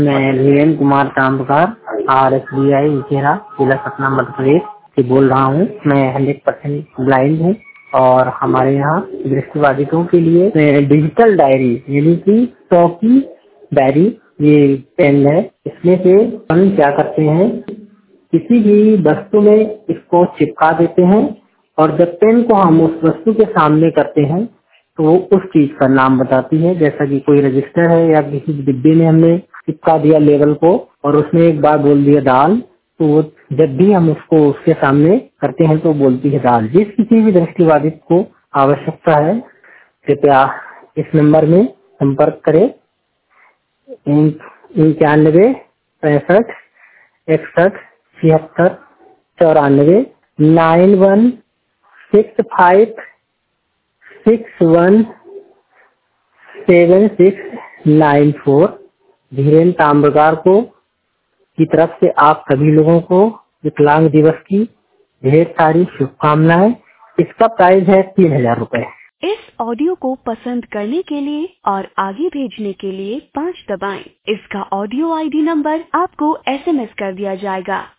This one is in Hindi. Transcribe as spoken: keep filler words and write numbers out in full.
मैं Virendra Kumar Tamrakar R S B I इकेरा जिला सतना मध्य प्रदेश से बोल रहा हूँ। मैं हंड्रेड परसेंट ब्लाइंड हूँ और हमारे यहाँ दृष्टिबाधितों के लिए डिजिटल डायरी यानी कि सौ की डायरी ये पेन है। इसमें से हम क्या करते हैं, किसी भी वस्तु में इसको चिपका देते हैं और जब पेन को हम उस वस्तु के सामने करते हैं तो वो उस चीज का नाम बताती है। जैसा कि कोई रजिस्टर है या किसी डिब्बे में हमने चिपका दिया लेवल को और उसने एक बार बोल दिया दाल, तो वो जब भी हम उसको उसके सामने करते हैं तो बोलती है दाल। जिस किसी भी दृष्टिबाधित को आवश्यकता है कृपया इस नंबर में संपर्क करें। इक्यानवे पैंसठ इकसठ छिहत्तर चौरानवे nine one six five six one seven six nine four. Dhirendra Tamrakar को की तरफ से आप सभी लोगों को विकलांग दिवस की ढेर सारी शुभकामनाएं। इसका प्राइस है तीन हजार रूपए। इस ऑडियो को पसंद करने के लिए और आगे भेजने के लिए पाँच दबाएं। इसका ऑडियो आईडी नंबर आपको एसएमएस कर दिया जाएगा।